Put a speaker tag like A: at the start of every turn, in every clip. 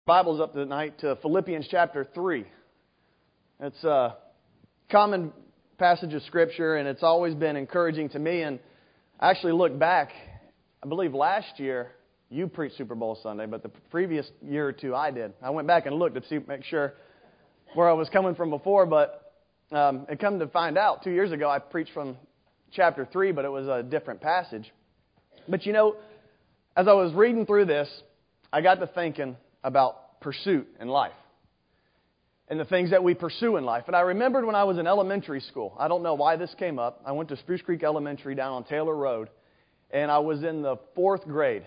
A: Bibles up tonight to Philippians chapter 3. It's a common passage of Scripture, and it's always been encouraging to me. And I actually look back, I believe last year you preached Super Bowl Sunday, but the previous year or two I did. I went back and looked to make sure where I was coming from before, but it come to find out 2 years ago I preached from chapter 3, but it was a different passage. But you know, as I was reading through this, I got to thinking about pursuit in life and the things that we pursue in life. And I remembered when I was in elementary school, I don't know why this came up. I went to Spruce Creek Elementary down on Taylor Road, and I was in the 4th grade.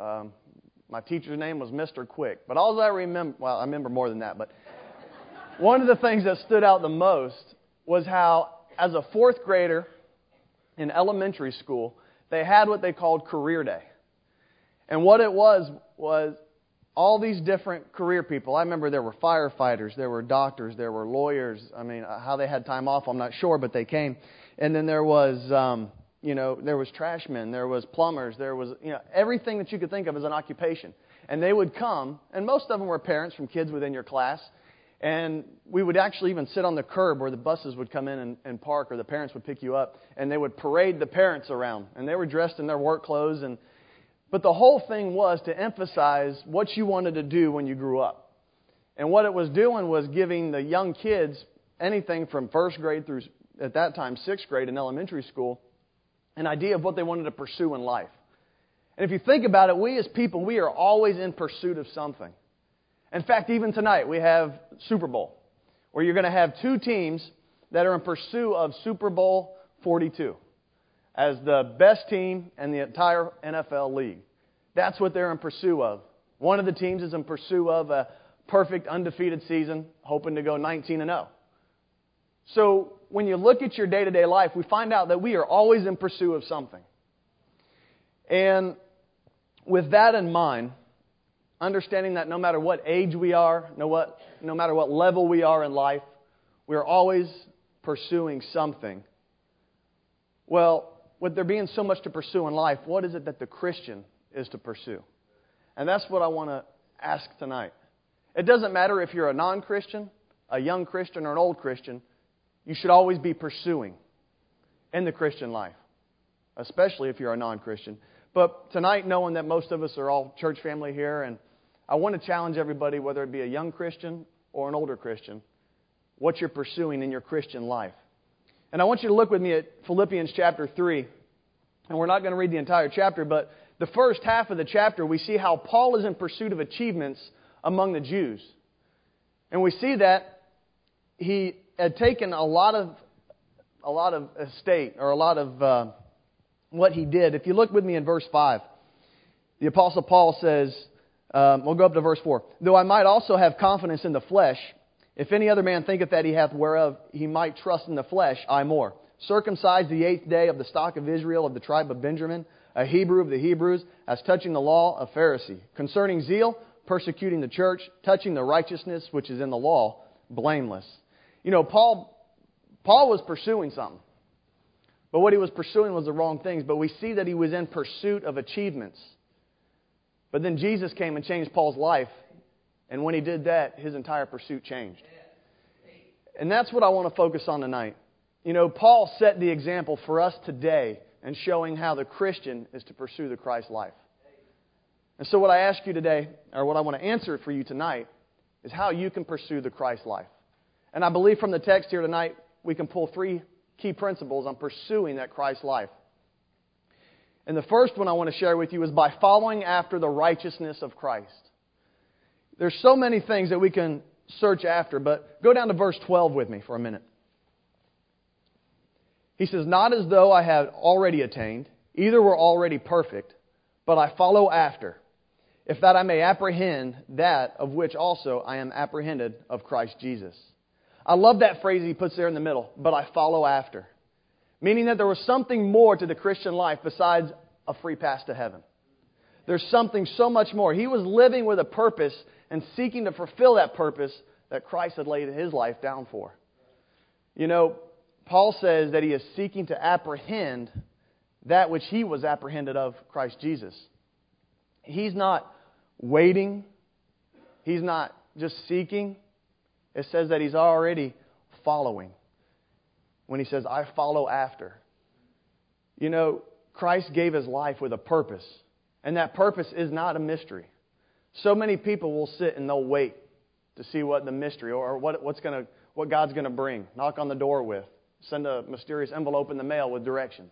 A: My teacher's name was Mr. Quick. But all I remember, well, I remember more than that, but one of the things that stood out the most was how, as a 4th grader in elementary school, they had what they called Career Day. And what it was all these different career people. I remember there were firefighters, there were doctors, there were lawyers. I mean, how they had time off, I'm not sure, but they came. And then there was, there was trashmen, there was plumbers, there was, everything that you could think of as an occupation. And they would come, and most of them were parents from kids within your class. And we would actually even sit on the curb where the buses would come in and park, or the parents would pick you up, and they would parade the parents around. And they were dressed in their work clothes, but the whole thing was to emphasize what you wanted to do when you grew up. And what it was doing was giving the young kids anything from 1st grade through, at that time, 6th grade in elementary school, an idea of what they wanted to pursue in life. And if you think about it, we as people, we are always in pursuit of something. In fact, even tonight, we have Super Bowl, where you're going to have 2 teams that are in pursuit of Super Bowl 42. As the best team in the entire NFL league. That's what they're in pursuit of. One of the teams is in pursuit of a perfect undefeated season, hoping to go 19-0. So when you look at your day-to-day life, we find out that we are always in pursuit of something. And with that in mind, understanding that no matter what age we are, no matter what level we are in life, we are always pursuing something. Well, with there being so much to pursue in life, what is it that the Christian is to pursue? And that's what I want to ask tonight. It doesn't matter if you're a non-Christian, a young Christian, or an old Christian. You should always be pursuing in the Christian life, especially if you're a non-Christian. But tonight, knowing that most of us are all church family here, and I want to challenge everybody, whether it be a young Christian or an older Christian, what you're pursuing in your Christian life. And I want you to look with me at Philippians chapter 3. And we're not going to read the entire chapter, but the first half of the chapter, we see how Paul is in pursuit of achievements among the Jews. And we see that he had taken a lot of estate, or a lot of what he did. If you look with me in verse 5, the Apostle Paul says, we'll go up to verse 4. Though I might also have confidence in the flesh, if any other man thinketh that he hath whereof he might trust in the flesh, I more. Circumcised the 8th day of the stock of Israel of the tribe of Benjamin, a Hebrew of the Hebrews, as touching the law, a Pharisee. Concerning zeal, persecuting the church, touching the righteousness which is in the law, blameless. You know, Paul was pursuing something. But what he was pursuing was the wrong things. But we see that he was in pursuit of achievements. But then Jesus came and changed Paul's life. And when he did that, his entire pursuit changed. And that's what I want to focus on tonight. You know, Paul set the example for us today in showing how the Christian is to pursue the Christ life. And so what I ask you today, or what I want to answer for you tonight, is how you can pursue the Christ life. And I believe from the text here tonight, we can pull 3 key principles on pursuing that Christ life. And the first one I want to share with you is by following after the righteousness of Christ. There's so many things that we can search after, but go down to verse 12 with me for a minute. He says, not as though I had already attained, either were already perfect, but I follow after, if that I may apprehend that of which also I am apprehended of Christ Jesus. I love that phrase he puts there in the middle, but I follow after. Meaning that there was something more to the Christian life besides a free pass to heaven. There's something so much more. He was living with a purpose and seeking to fulfill that purpose that Christ had laid his life down for. You know, Paul says that he is seeking to apprehend that which he was apprehended of Christ Jesus. He's not waiting. He's not just seeking. It says that He's already following. When He says, I follow after. You know, Christ gave His life with a purpose. And that purpose is not a mystery. So many people will sit and they'll wait to see what the mystery or what God's going to bring. Knock on the door with. Send a mysterious envelope in the mail with directions.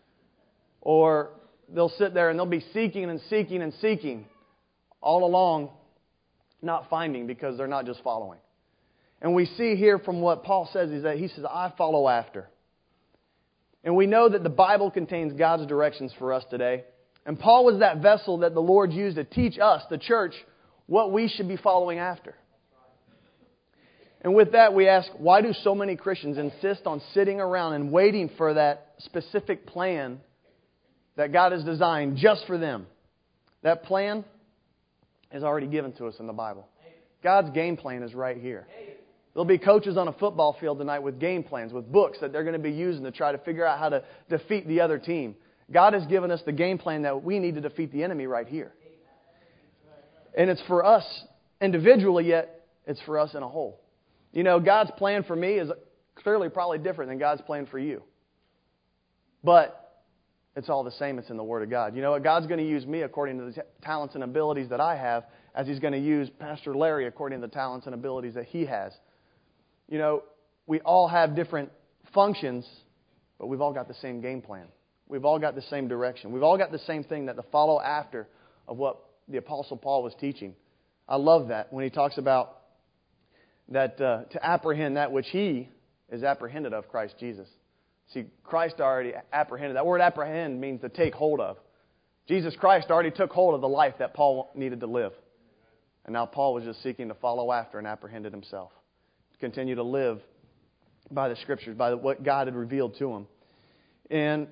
A: Or they'll sit there and they'll be seeking and seeking and seeking all along, not finding because they're not just following. And we see here from what Paul says is that he says, I follow after. And we know that the Bible contains God's directions for us today. And Paul was that vessel that the Lord used to teach us, the church, what we should be following after. And with that, we ask, why do so many Christians insist on sitting around and waiting for that specific plan that God has designed just for them? That plan is already given to us in the Bible. God's game plan is right here. There'll be coaches on a football field tonight with game plans, with books that they're going to be using to try to figure out how to defeat the other team. God has given us the game plan that we need to defeat the enemy right here. And it's for us individually, yet it's for us in a whole. You know, God's plan for me is clearly probably different than God's plan for you. But it's all the same. It's in the Word of God. You know what? God's going to use me according to the talents and abilities that I have, as He's going to use Pastor Larry according to the talents and abilities that he has. You know, we all have different functions, but we've all got the same game plan. We've all got the same direction. We've all got the same thing that to follow after of what the Apostle Paul was teaching. I love that when he talks about that to apprehend that which he is apprehended of, Christ Jesus. See, Christ already apprehended. That word apprehend means to take hold of. Jesus Christ already took hold of the life that Paul needed to live. And now Paul was just seeking to follow after and apprehended himself. To continue to live by the Scriptures, by what God had revealed to him. And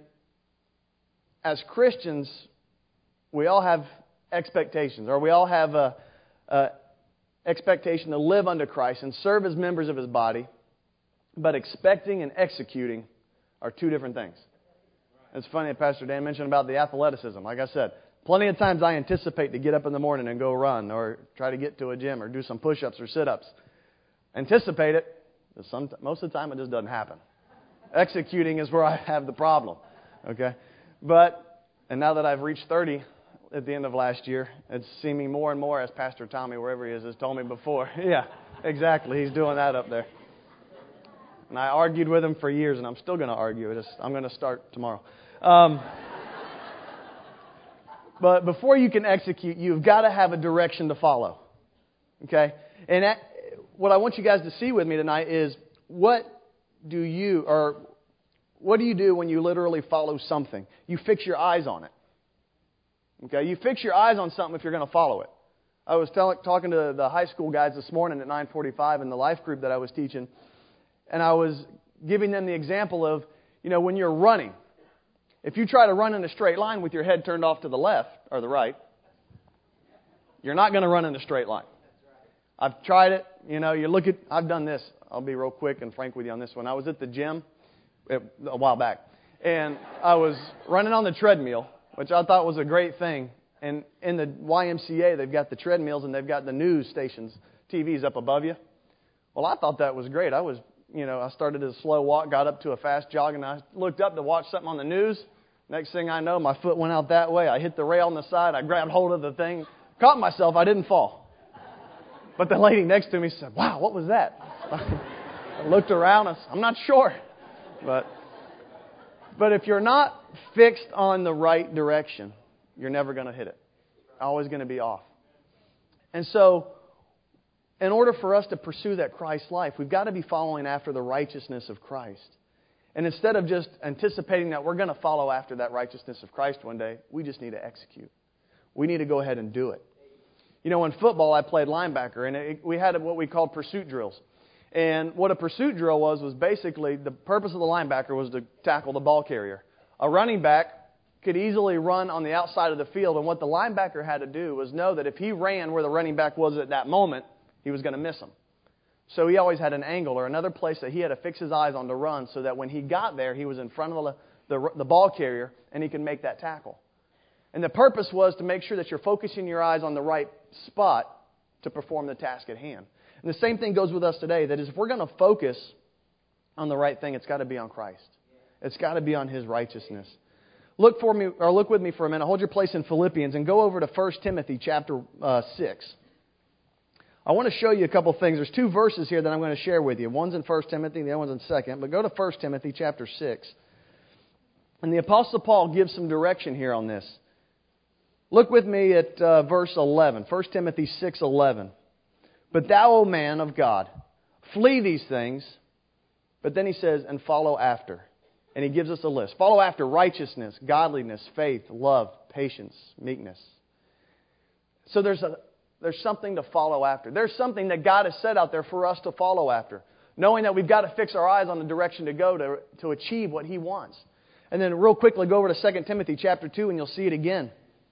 A: as Christians, we all have expectations, or we all have a expectation to live unto Christ and serve as members of His body, but expecting and executing are two different things. It's funny that Pastor Dan mentioned about the athleticism. Like I said, plenty of times I anticipate to get up in the morning and go run or try to get to a gym or do some push-ups or sit-ups. Anticipate it. Most of the time it just doesn't happen. Executing is where I have the problem. Okay? And now that I've reached 30 at the end of last year, it's seeming more and more, as Pastor Tommy, wherever he is, has told me before. Yeah, exactly. He's doing that up there. And I argued with him for years, and I'm still going to argue. I'm going to start tomorrow. But before you can execute, you've got to have a direction to follow. Okay? And what I want you guys to see with me tonight is what do you do when you literally follow something? You fix your eyes on it. Okay? You fix your eyes on something if you're going to follow it. I was talking to the high school guys this morning at 9:45 in the life group that I was teaching, and I was giving them the example of, when you're running, if you try to run in a straight line with your head turned off to the left or the right, you're not going to run in a straight line. I've tried it. I've done this. I'll be real quick and frank with you on this one. I was at the gym a while back, and I was running on the treadmill, which I thought was a great thing. And in the YMCA, they've got the treadmills and they've got the news stations, TVs up above you. Well, I thought that was great. I started a slow walk, got up to a fast jog, and I looked up to watch something on the news. Next thing I know, my foot went out that way. I hit the rail on the side. I grabbed hold of the thing, caught myself. I didn't fall. But the lady next to me said, "Wow, what was that?" I looked around. I'm not sure. But if you're not fixed on the right direction, you're never going to hit it. Always going to be off. And so, in order for us to pursue that Christ life, we've got to be following after the righteousness of Christ. And instead of just anticipating that we're going to follow after that righteousness of Christ one day, we just need to execute. We need to go ahead and do it. In football, I played linebacker, and we had what we called pursuit drills. And what a pursuit drill was basically the purpose of the linebacker was to tackle the ball carrier. A running back could easily run on the outside of the field, and what the linebacker had to do was know that if he ran where the running back was at that moment, he was going to miss him. So he always had an angle or another place that he had to fix his eyes on to run so that when he got there, he was in front of the ball carrier and he could make that tackle. And the purpose was to make sure that you're focusing your eyes on the right spot to perform the task at hand. And the same thing goes with us today, that is, if we're going to focus on the right thing, it's got to be on Christ. It's got to be on His righteousness. Look with me for a minute. Hold your place in Philippians and go over to 1 Timothy chapter 6. I want to show you a couple things. There's two verses here that I'm going to share with you. One's in 1 Timothy, the other one's in 2. But go to 1 Timothy chapter 6. And the Apostle Paul gives some direction here on this. Look with me at verse 11. 1 Timothy 6:11. But thou, O man of God, flee these things. But then he says, and follow after. And he gives us a list. Follow after righteousness, godliness, faith, love, patience, meekness. So there's something to follow after. There's something that God has set out there for us to follow after. Knowing that we've got to fix our eyes on the direction to go to achieve what He wants. And then real quickly go over to 2 Timothy chapter 2 and you'll see it again.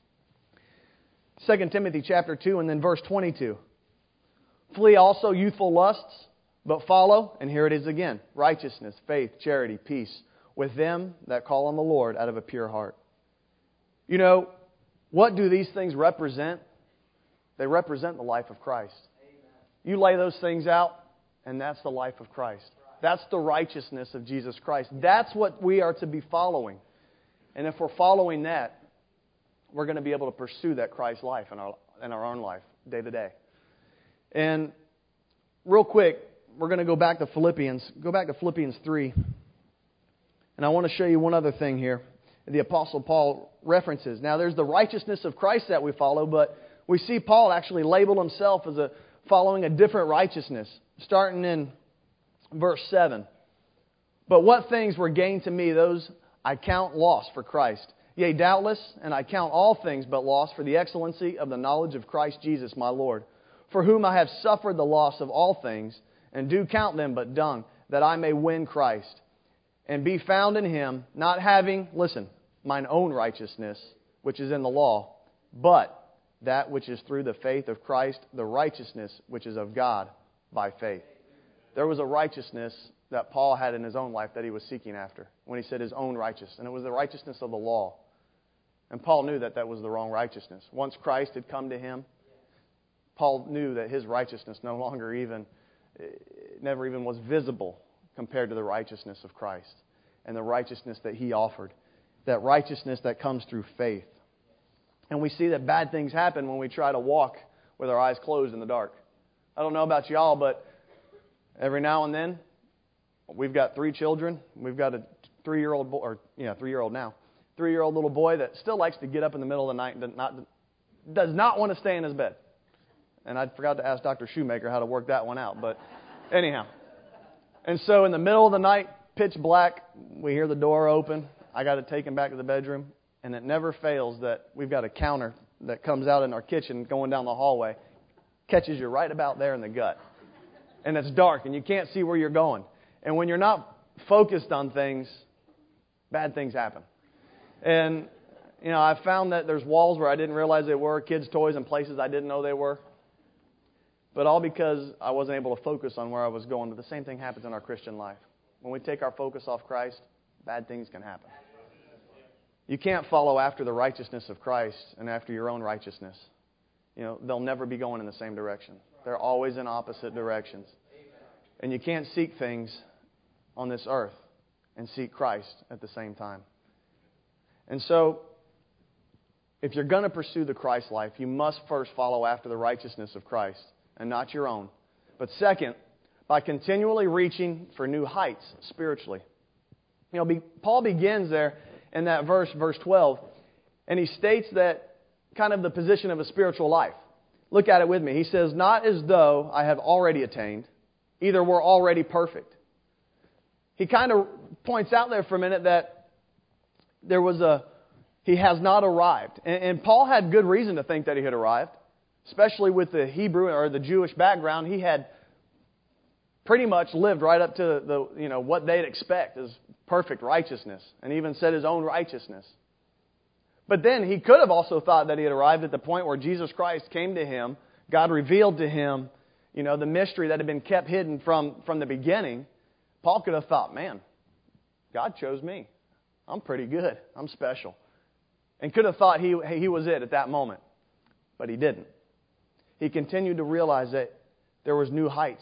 A: 2 Timothy chapter 2 and then verse 22. Flee also youthful lusts, but follow, and here it is again, righteousness, faith, charity, peace, with them that call on the Lord out of a pure heart. You know, what do these things represent? They represent the life of Christ. You lay those things out, and that's the life of Christ. That's the righteousness of Jesus Christ. That's what we are to be following. And if we're following that, we're going to be able to pursue that Christ life in our own life, day to day. And real quick, we're going to go back to Philippians. Go back to Philippians 3. And I want to show you one other thing here. The Apostle Paul references. Now, there's the righteousness of Christ that we follow, but we see Paul actually label himself as following a different righteousness. Starting in verse 7. But what things were gained to me, those I count loss for Christ. Yea, doubtless, and I count all things but loss for the excellency of the knowledge of Christ Jesus my Lord, for whom I have suffered the loss of all things, and do count them but dung, that I may win Christ, and be found in Him, not having, listen, mine own righteousness, which is in the law, but that which is through the faith of Christ, the righteousness which is of God by faith. There was a righteousness that Paul had in his own life that he was seeking after, when he said his own righteousness, and it was the righteousness of the law. And Paul knew that was the wrong righteousness. Once Christ had come to him, Paul knew that his righteousness never even was visible compared to the righteousness of Christ and the righteousness that He offered. That righteousness that comes through faith. And we see that bad things happen when we try to walk with our eyes closed in the dark. I don't know about y'all, but every now and then, we've got 3 children. We've got a 3-year-old boy, 3-year-old now. 3-year-old little boy that still likes to get up in the middle of the night and does not want to stay in his bed. And I forgot to ask Dr. Shoemaker how to work that one out. But anyhow. And so in the middle of the night, pitch black, we hear the door open. I got to take him back to the bedroom. And it never fails that we've got a counter that comes out in our kitchen going down the hallway. Catches you right about there in the gut. And it's dark and you can't see where you're going. And when you're not focused on things, bad things happen. And, I found that there's walls where I didn't realize they were, kids' toys and places I didn't know they were. But all because I wasn't able to focus on where I was going. But the same thing happens in our Christian life. When we take our focus off Christ, bad things can happen. You can't follow after the righteousness of Christ and after your own righteousness. They'll never be going in the same direction. They're always in opposite directions. And you can't seek things on this earth and seek Christ at the same time. And so, if you're going to pursue the Christ life, you must first follow after the righteousness of Christ and not your own. But second, by continually reaching for new heights spiritually. Paul begins there in that verse 12, and he states that kind of the position of a spiritual life. Look at it with me. He says, not as though I have already attained, either we're already perfect. He kind of points out there for a minute that he has not arrived. And Paul had good reason to think that he had arrived, especially with the Hebrew or the Jewish background. He had pretty much lived right up to what they'd expect as perfect righteousness, and even said his own righteousness. But then he could have also thought that he had arrived at the point where Jesus Christ came to him, God revealed to him, the mystery that had been kept hidden from the beginning. Paul could have thought, man, God chose me. I'm pretty good. I'm special. And could have thought he was it at that moment. But he didn't. he continued to realize that there was new heights,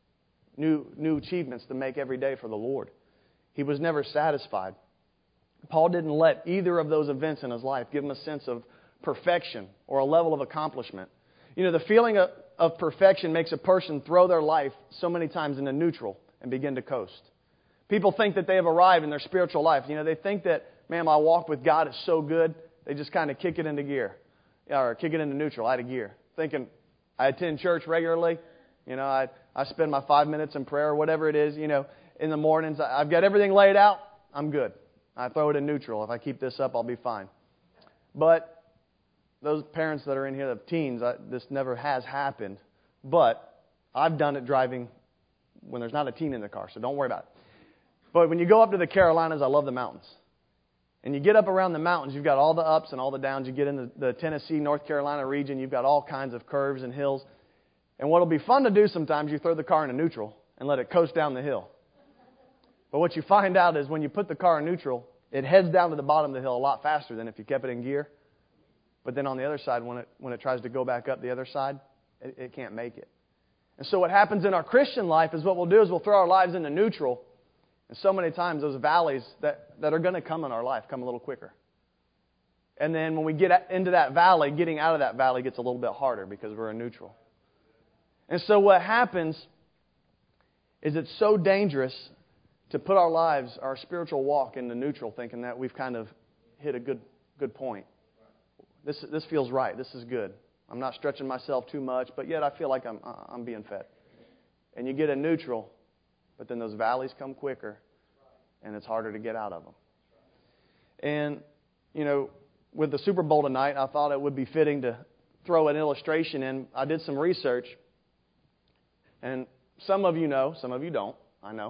A: new achievements to make every day for the Lord. He was never satisfied. Paul didn't let either of those events in his life give him a sense of perfection or a level of accomplishment. You know, the feeling of perfection makes a person throw their life so many times into neutral and begin to coast. People think that they have arrived in their spiritual life. You know, they think that, man, my walk with God is so good, they just kind of kick it into gear. Or kick it into neutral, out of gear. Thinking, I attend church regularly. You know, I spend my 5 minutes in prayer or whatever it is, you know, in the mornings. I've got everything laid out. I'm good. I throw it in neutral. If I keep this up, I'll be fine. But those parents that are in here, the teens, this never has happened. But I've done it driving when there's not a teen in the car, so don't worry about it. But when you go up to the Carolinas, I love the mountains. And you get up around the mountains, you've got all the ups and all the downs. You get in the Tennessee, North Carolina region, you've got all kinds of curves and hills. And what'll be fun to do sometimes, you throw the car into neutral and let it coast down the hill. But what you find out is when you put the car in neutral, it heads down to the bottom of the hill a lot faster than if you kept it in gear. But then on the other side, when it tries to go back up the other side, it can't make it. And so what happens in our Christian life is what we'll do is we'll throw our lives into neutral. And so many times those valleys that are going to come in our life come a little quicker. And then when we get into that valley, getting out of that valley gets a little bit harder because we're in neutral. And so what happens is it's so dangerous to put our lives, our spiritual walk into neutral, thinking that we've kind of hit a good point. This feels right. This is good. I'm not stretching myself too much, but yet I feel like I'm being fed. And you get in neutral, but then those valleys come quicker, and it's harder to get out of them. And, you know, with the Super Bowl tonight, I thought it would be fitting to throw an illustration in. I did some research, and some of you know, some of you don't. I know.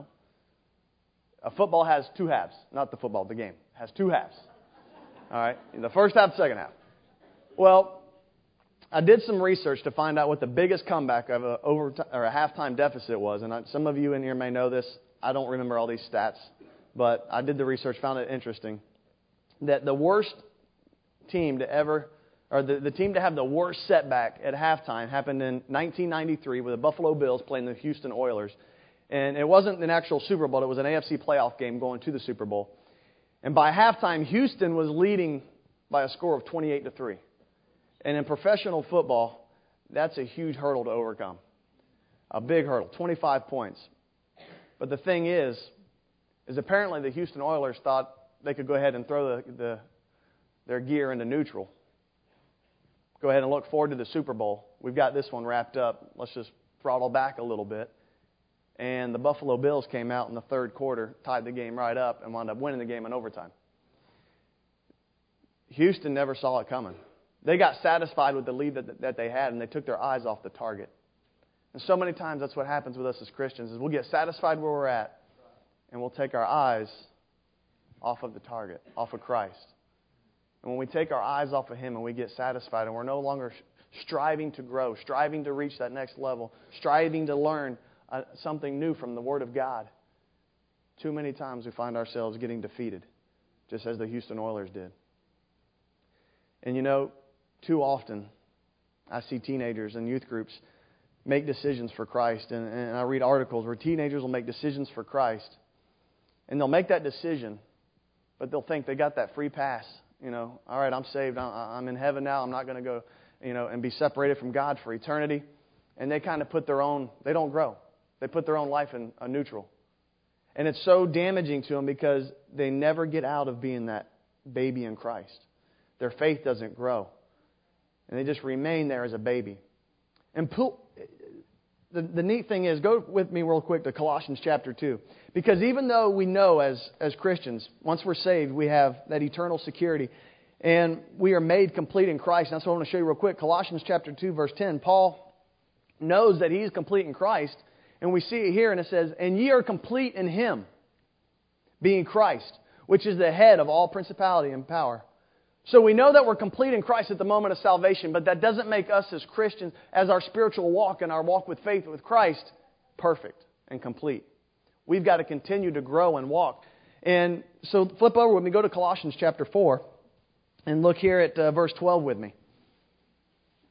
A: A football has two halves. Not the football, the game. It has two halves. All right? The first half, second half. Well, I did some research to find out what the biggest comeback of a halftime deficit was. And some of you in here may know this. I don't remember all these stats. But I did the research, found it interesting. That the worst team to ever, or the team to have the worst setback at halftime happened in 1993 with the Buffalo Bills playing the Houston Oilers. And it wasn't an actual Super Bowl. It was an AFC playoff game going to the Super Bowl. And by halftime, Houston was leading by a score of 28-3. And in professional football, that's a huge hurdle to overcome. A big hurdle, 25 points. But the thing is apparently the Houston Oilers thought they could go ahead and throw their gear into neutral. Go ahead and look forward to the Super Bowl. We've got this one wrapped up. Let's just throttle back a little bit. And the Buffalo Bills came out in the third quarter, tied the game right up, and wound up winning the game in overtime. Houston never saw it coming. They got satisfied with the lead that they had, and they took their eyes off the target. And so many times that's what happens with us as Christians, is we'll get satisfied where we're at, and we'll take our eyes off of the target, off of Christ. And when we take our eyes off of Him and we get satisfied, and we're no longer striving to grow, striving to reach that next level, striving to learn something new from the Word of God, too many times we find ourselves getting defeated, just as the Houston Oilers did. And you know, too often I see teenagers and youth groups make decisions for Christ. And I read articles where teenagers will make decisions for Christ. And they'll make that decision, but they'll think they got that free pass. You know, all right, I'm saved. I'm in heaven now. I'm not going to go, and be separated from God for eternity. And they kind of put they don't grow. They put their own life in a neutral. And it's so damaging to them because they never get out of being that baby in Christ. Their faith doesn't grow. And they just remain there as a baby. And the neat thing is, go with me real quick to Colossians chapter 2. Because even though we know as Christians, once we're saved, we have that eternal security. And we are made complete in Christ. And that's what I want to show you real quick. Colossians chapter 2, verse 10. Paul knows that he's complete in Christ. And we see it here, and it says, "And ye are complete in Him, being Christ, which is the head of all principality and power." So we know that we're complete in Christ at the moment of salvation, but that doesn't make us as Christians, as our spiritual walk and our walk with faith with Christ, perfect and complete. We've got to continue to grow and walk. And so flip over with me, go to Colossians chapter 4, and look here at verse 12 with me.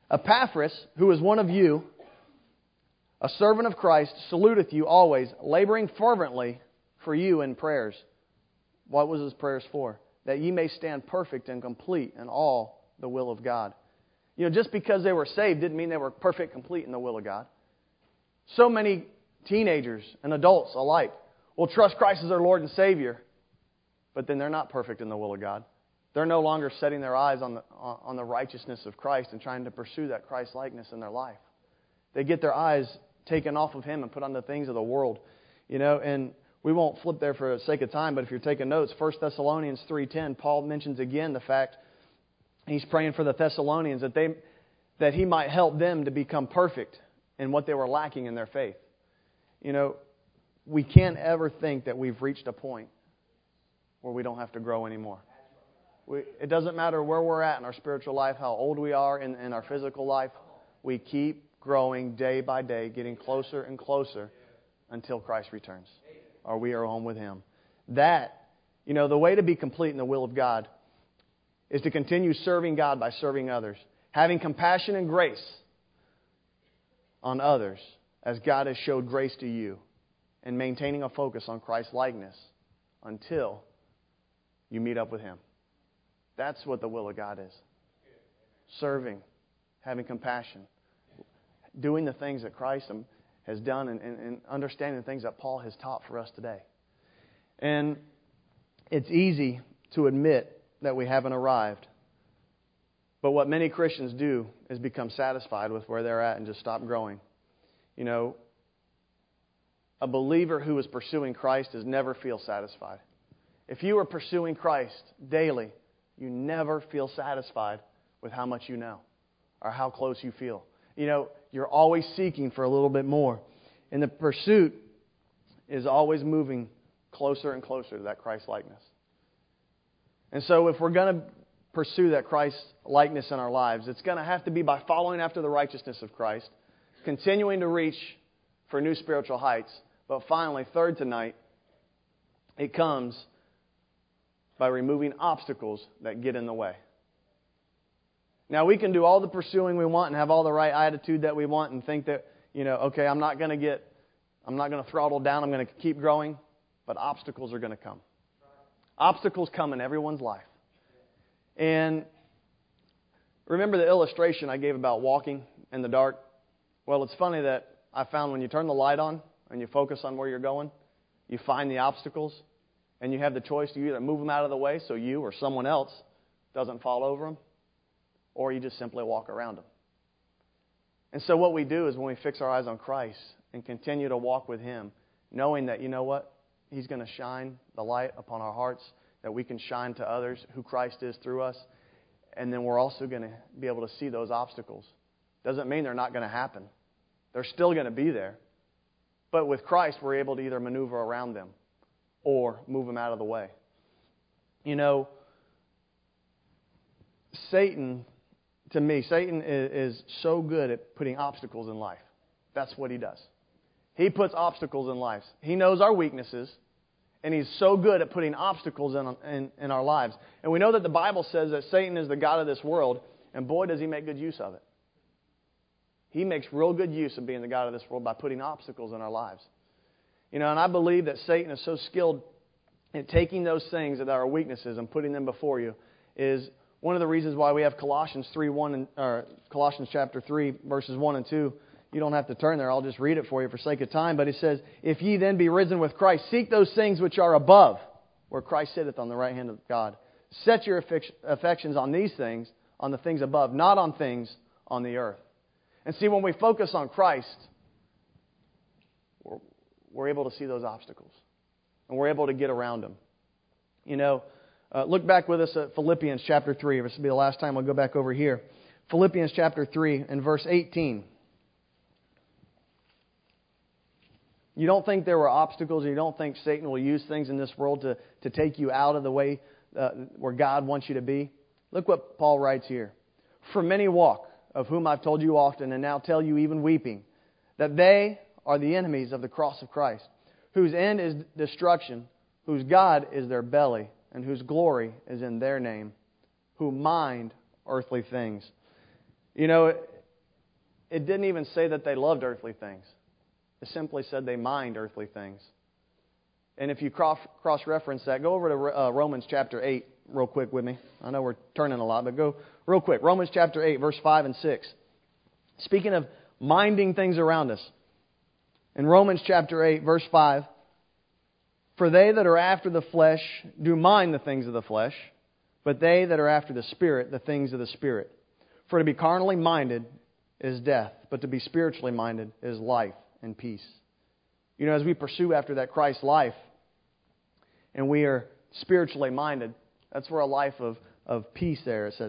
A: Epaphras, who is one of you, a servant of Christ, saluteth you always, laboring fervently for you in prayers. What was his prayers for? That ye may stand perfect and complete in all the will of God. Just because they were saved didn't mean they were perfect, complete in the will of God. So many teenagers and adults alike will trust Christ as their Lord and Savior, but then they're not perfect in the will of God. They're no longer setting their eyes on the righteousness of Christ and trying to pursue that Christ-likeness in their life. They get their eyes taken off of Him and put on the things of the world. And we won't flip there for the sake of time, but if you're taking notes, 1 Thessalonians 3:10, Paul mentions again the fact he's praying for the Thessalonians that he might help them to become perfect in what they were lacking in their faith. We can't ever think that we've reached a point where we don't have to grow anymore. It doesn't matter where we're at in our spiritual life, how old we are in our physical life. We keep growing day by day, getting closer and closer until Christ returns or we are home with Him. The way to be complete in the will of God is to continue serving God by serving others, having compassion and grace on others as God has showed grace to you, and maintaining a focus on Christ's likeness until you meet up with Him. That's what the will of God is. Serving, having compassion, doing the things that Christ has done, and understanding the things that Paul has taught for us today. And it's easy to admit that we haven't arrived. But what many Christians do is become satisfied with where they're at and just stop growing. A believer who is pursuing Christ does never feel satisfied. If you are pursuing Christ daily, you never feel satisfied with how much you know or how close you feel. You're always seeking for a little bit more. And the pursuit is always moving closer and closer to that Christ-likeness. And so if we're going to pursue that Christ-likeness in our lives, it's going to have to be by following after the righteousness of Christ, continuing to reach for new spiritual heights. But finally, third tonight, it comes by removing obstacles that get in the way. Now, we can do all the pursuing we want and have all the right attitude that we want and think that, okay, I'm not going to throttle down, I'm going to keep growing, but obstacles are going to come. Obstacles come in everyone's life. And remember the illustration I gave about walking in the dark? Well, it's funny that I found when you turn the light on and you focus on where you're going, you find the obstacles, and you have the choice to either move them out of the way so you or someone else doesn't fall over them, or you just simply walk around them. And so what we do is when we fix our eyes on Christ and continue to walk with Him, knowing that, He's going to shine the light upon our hearts, that we can shine to others who Christ is through us, and then we're also going to be able to see those obstacles. Doesn't mean they're not going to happen. They're still going to be there. But with Christ, we're able to either maneuver around them or move them out of the way. Satan is so good at putting obstacles in life. That's what he does. He puts obstacles in lives. He knows our weaknesses, and he's so good at putting obstacles in our lives. And we know that the Bible says that Satan is the god of this world, and boy, does he make good use of it. He makes real good use of being the god of this world by putting obstacles in our lives. And I believe that Satan is so skilled in taking those things that are our weaknesses and putting them before you is one of the reasons why we have Colossians chapter 3, verses 1 and 2. You don't have to turn there. I'll just read it for you for sake of time. But it says, "If ye then be risen with Christ, seek those things which are above, where Christ sitteth on the right hand of God. Set your affections on these things, on the things above, not on things on the earth." And see, when we focus on Christ, we're able to see those obstacles. And we're able to get around them. Look back with us at Philippians chapter 3. This will be the last time we'll go back over here. Philippians chapter 3 and verse 18. You don't think there were obstacles, or you don't think Satan will use things in this world to take you out of the way where God wants you to be? Look what Paul writes here. "For many walk, of whom I've told you often, and now tell you even weeping, that they are the enemies of the cross of Christ, whose end is destruction, whose God is their belly, and whose glory is in their name, who mind earthly things." it didn't even say that they loved earthly things. It simply said they mind earthly things. And if you cross-reference that, go over to Romans chapter 8 real quick with me. I know we're turning a lot, but go real quick. Romans chapter 8, verse 5 and 6. Speaking of minding things around us. In Romans chapter 8, verse 5, for they that are after the flesh do mind the things of the flesh, but they that are after the Spirit, the things of the Spirit. For to be carnally minded is death, but to be spiritually minded is life and peace. You know, as we pursue after that Christ life, and we are spiritually minded, that's where a life of peace there, it says,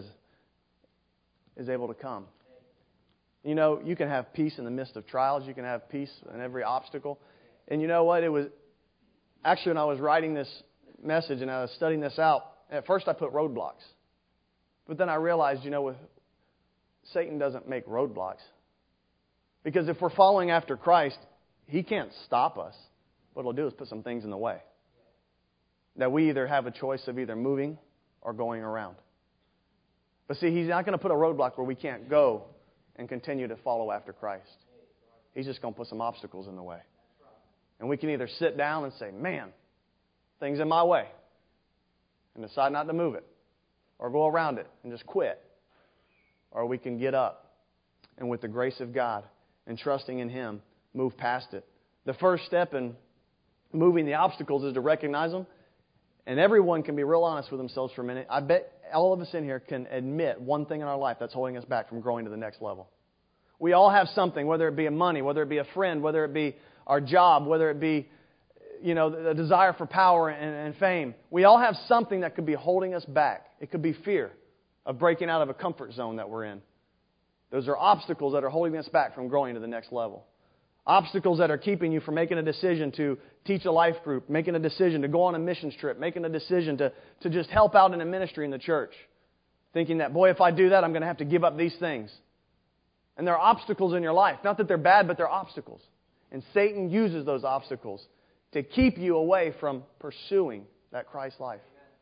A: is able to come. You know, you can have peace in the midst of trials. You can have peace in every obstacle. And you know what? It was actually when I was writing this message and I was studying this out, at first I put roadblocks. But then I realized, you know, Satan doesn't make roadblocks. Because if we're following after Christ, he can't stop us. What he'll do is put some things in the way. That we either have a choice of either moving or going around. But see, he's not going to put a roadblock where we can't go and continue to follow after Christ. He's just going to put some obstacles in the way. And we can either sit down and say, man, things in my way, and decide not to move it, or go around it and just quit. Or we can get up and with the grace of God and trusting in Him, move past it. The first step in moving the obstacles is to recognize them. And everyone can be real honest with themselves for a minute. I bet all of us in here can admit one thing in our life that's holding us back from growing to the next level. We all have something, whether it be money, whether it be a friend, whether it be our job, whether it be, you know, the desire for power and fame. We all have something that could be holding us back. It could be fear of breaking out of a comfort zone that we're in. Those are obstacles that are holding us back from growing to the next level. Obstacles that are keeping you from making a decision to teach a life group, making a decision to go on a missions trip, making a decision to just help out in a ministry in the church. Thinking that, boy, if I do that, I'm going to have to give up these things. And there are obstacles in your life. Not that they're bad, but they're obstacles. And Satan uses those obstacles to keep you away from pursuing that Christ life.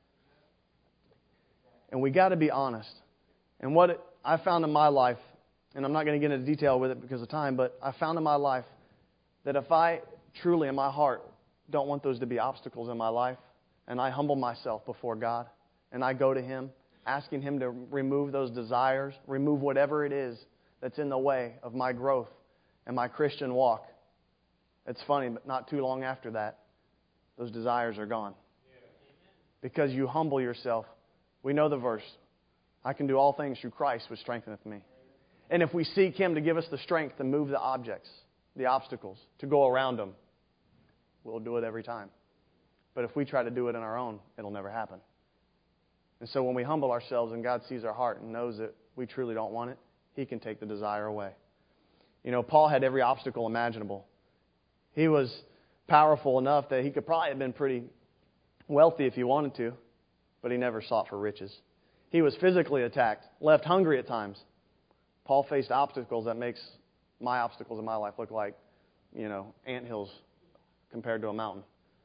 A: And we got to be honest. And what I found in my life, and I'm not going to get into detail with it because of time, but I found in my life that if I truly in my heart don't want those to be obstacles in my life, and I humble myself before God, and I go to Him, asking Him to remove those desires, remove whatever it is that's in the way of my growth and my Christian walk. It's funny, but not too long after that, those desires are gone. Because you humble yourself. We know the verse. I can do all things through Christ which strengtheneth me. And if we seek Him to give us the strength to move the objects, the obstacles, to go around them, we'll do it every time. But if we try to do it on our own, it'll never happen. And so when we humble ourselves and God sees our heart and knows that we truly don't want it, He can take the desire away. You know, Paul had every obstacle imaginable. He was powerful enough that he could probably have been pretty wealthy if he wanted to, but he never sought for riches. He was physically attacked, left hungry at times. Paul faced obstacles that makes my obstacles in my life look like, you know, anthills compared to a mountain.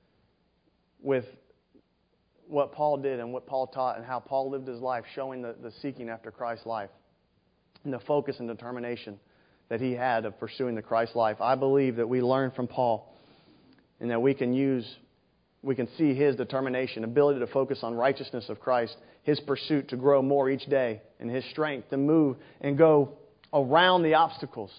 A: With what Paul did and what Paul taught and how Paul lived his life, showing the seeking after Christ's life and the focus and determination that he had of pursuing the Christ life, I believe that we learn from Paul and that we can see his determination, ability to focus on righteousness of Christ, his pursuit to grow more each day, and his strength to move and go around the obstacles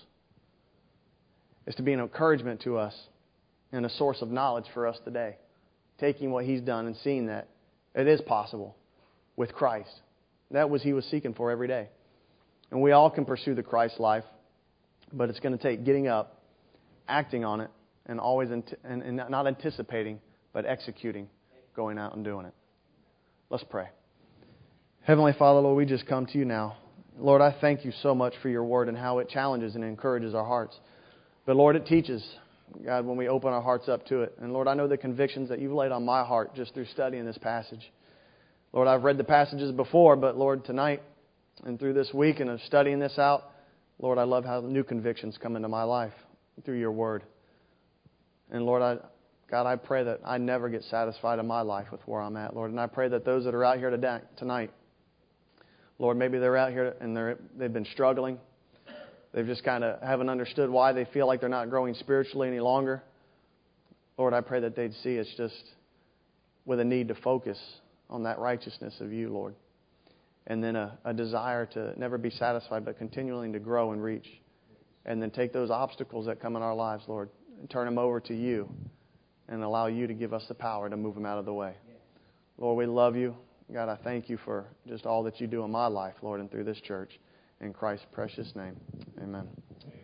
A: is to be an encouragement to us and a source of knowledge for us today. Taking what he's done and seeing that it is possible with Christ. That was he was seeking for every day. And we all can pursue the Christ life, but it's going to take getting up, acting on it, and always and not anticipating, but executing, going out and doing it. Let's pray. Heavenly Father, Lord, we just come to you now. Lord, I thank you so much for your word and how it challenges and encourages our hearts. But Lord, it teaches, God, when we open our hearts up to it. And Lord, I know the convictions that you've laid on my heart just through studying this passage. Lord, I've read the passages before, but Lord, tonight and through this week and of studying this out, Lord, I love how new convictions come into my life through your word. And Lord, God, I pray that I never get satisfied in my life with where I'm at, Lord. And I pray that those that are out here tonight, Lord, maybe they're out here and they've been struggling. they've just kind of haven't understood why they feel like they're not growing spiritually any longer. Lord, I pray that they'd see it's just with a need to focus on that righteousness of You, Lord. And then a desire to never be satisfied, but continually to grow and reach. And then take those obstacles that come in our lives, Lord, and turn them over to You and allow You to give us the power to move them out of the way. Lord, we love You. God, I thank You for just all that You do in my life, Lord, and through this church. In Christ's precious name, amen.